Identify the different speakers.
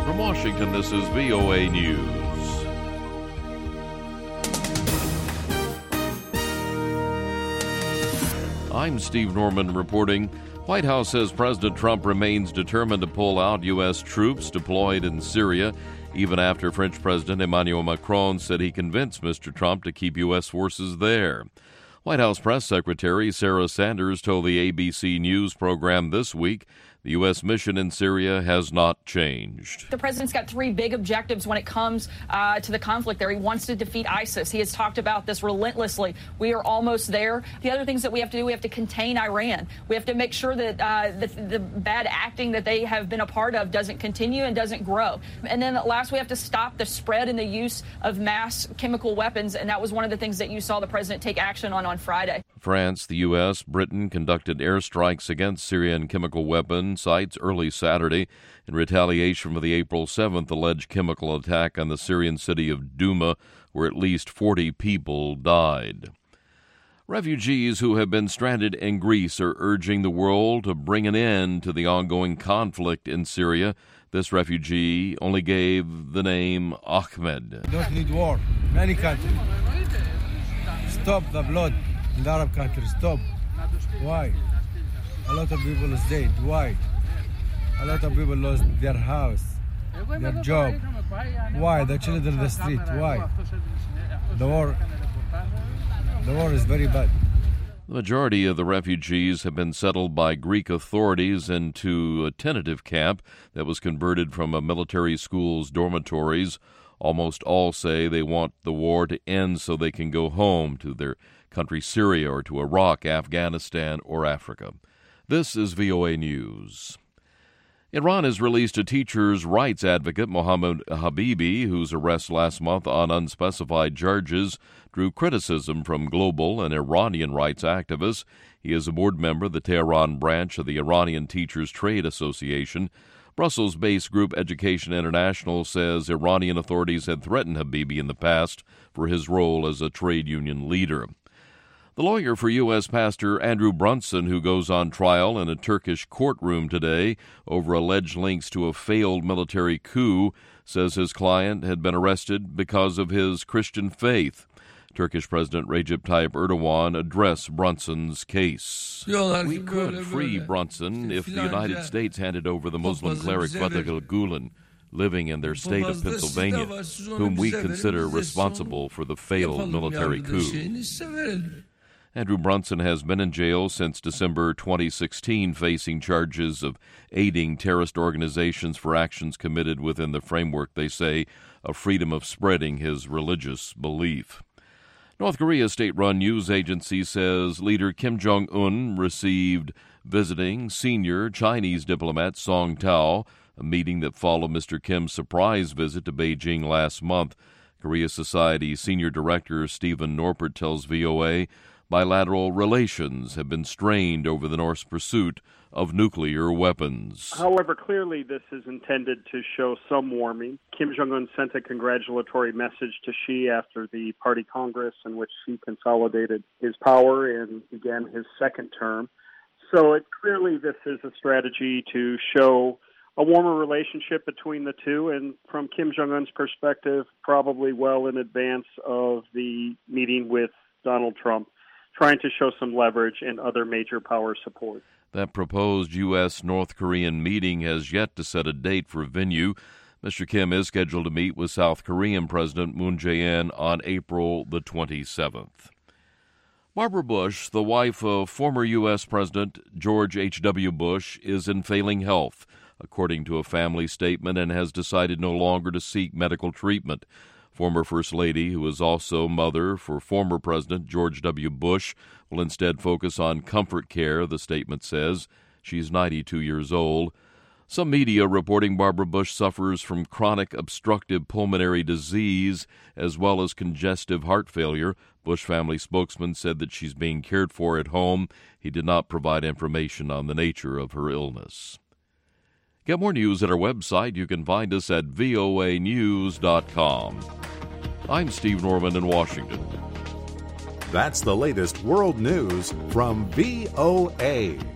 Speaker 1: From Washington, this is VOA News. I'm Steve Norman reporting. White House says President Trump remains determined to pull out U.S. troops deployed in Syria, even after French President Emmanuel Macron said he convinced Mr. Trump to keep U.S. forces there. White House Press Secretary Sarah Sanders told the ABC News program this week the U.S. mission in Syria has not changed.
Speaker 2: The president's got three big objectives when it comes to the conflict there. He wants to defeat ISIS. He has talked about this relentlessly. We are almost there. The other things that we have to do, we have to contain Iran. We have to make sure that the bad acting that they have been a part of doesn't continue and doesn't grow. And then last, we have to stop the spread and the use of mass chemical weapons. And that was one of the things that you saw the president take action on Friday.
Speaker 1: France, the U.S., Britain conducted airstrikes against Syrian chemical weapon sites early Saturday in retaliation for the April 7th alleged chemical attack on the Syrian city of Douma, where at least 40 people died. Refugees who have been stranded in Greece are urging the world to bring an end to the ongoing conflict in Syria. This refugee only gave the name Ahmed.
Speaker 3: We don't need war in any country. Stop the blood in the Arab countries. Stop. Why? A lot of people is dead. Why? A lot of people lost their house, their job. Why? The children in the street. Why? The war is very bad.
Speaker 1: The majority of the refugees have been settled by Greek authorities into a tentative camp that was converted from a military school's dormitories. Almost all say they want the war to end so they can go home to their country Syria or to Iraq, Afghanistan, or Africa. This is VOA News. Iran has released a teacher's rights advocate, Mohammed Habibi, whose arrest last month on unspecified charges drew criticism from global and Iranian rights activists. He is a board member of the Tehran branch of the Iranian Teachers Trade Association. Brussels-based group Education International says Iranian authorities had threatened Habibi in the past for his role as a trade union leader. The lawyer for U.S. Pastor Andrew Brunson, who goes on trial in a Turkish courtroom today over alleged links to a failed military coup, says his client had been arrested because of his Christian faith. Turkish President Recep Tayyip Erdogan addressed Brunson's case. We could free Brunson if the United States handed over the Muslim cleric Fethullah Gulen, living in their state of Pennsylvania, whom we consider responsible for the failed military coup. Andrew Brunson has been in jail since December 2016, facing charges of aiding terrorist organizations for actions committed within the framework, they say, of freedom of spreading his religious belief. North Korea's state-run news agency says leader Kim Jong-un received visiting senior Chinese diplomat Song Tao, a meeting that followed Mr. Kim's surprise visit to Beijing last month. Korea Society senior director Stephen Norpert tells VOA bilateral relations have been strained over the North's pursuit of nuclear weapons.
Speaker 4: However, clearly this is intended to show some warming. Kim Jong-un sent a congratulatory message to Xi after the party congress in which Xi consolidated his power and began his second term. So clearly this is a strategy to show a warmer relationship between the two, and from Kim Jong-un's perspective, probably well in advance of the meeting with Donald Trump, trying to show some leverage and other major power support.
Speaker 1: That proposed U.S.-North Korean meeting has yet to set a date for venue. Mr. Kim is scheduled to meet with South Korean President Moon Jae-in on April the 27th. Barbara Bush, the wife of former U.S. President George H.W. Bush, is in failing health, according to a family statement, and has decided no longer to seek medical treatment. Former First Lady, who is also mother for former President George W. Bush, will instead focus on comfort care, the statement says. She's 92 years old. Some media reporting Barbara Bush suffers from chronic obstructive pulmonary disease as well as congestive heart failure. Bush family spokesman said that she's being cared for at home. He did not provide information on the nature of her illness. Get more news at our website. You can find us at voanews.com. I'm Steve Norman in Washington.
Speaker 5: That's the latest world news from VOA.